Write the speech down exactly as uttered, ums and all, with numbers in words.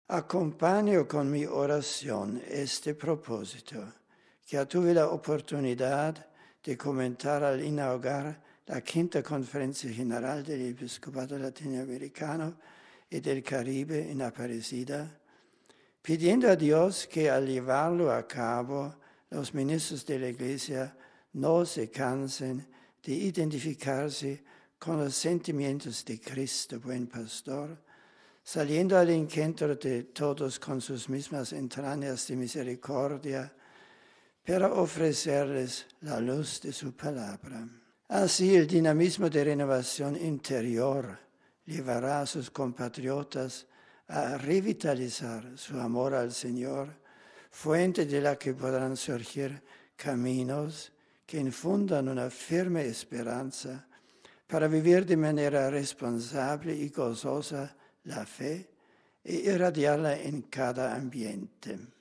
Acompaño con mi oración este propósito, que tuve la oportunidad de comentar al inaugurar la quinta Conferencia General del Episcopado Latinoamericano y del Caribe en Aparecida, pidiendo a Dios que al llevarlo a cabo los ministros de la Iglesia no se cansen de identificarse con los sentimientos de Cristo, buen pastor, saliendo al encuentro de todos con sus mismas entrañas de misericordia, para ofrecerles la luz de su palabra. Así el dinamismo de renovación interior llevará a sus compatriotas a revitalizar su amor al Señor, fuente de la que podrán surgir caminos que infundan una firme esperanza para vivir de manera responsable y gozosa la fe e irradiarla en cada ambiente.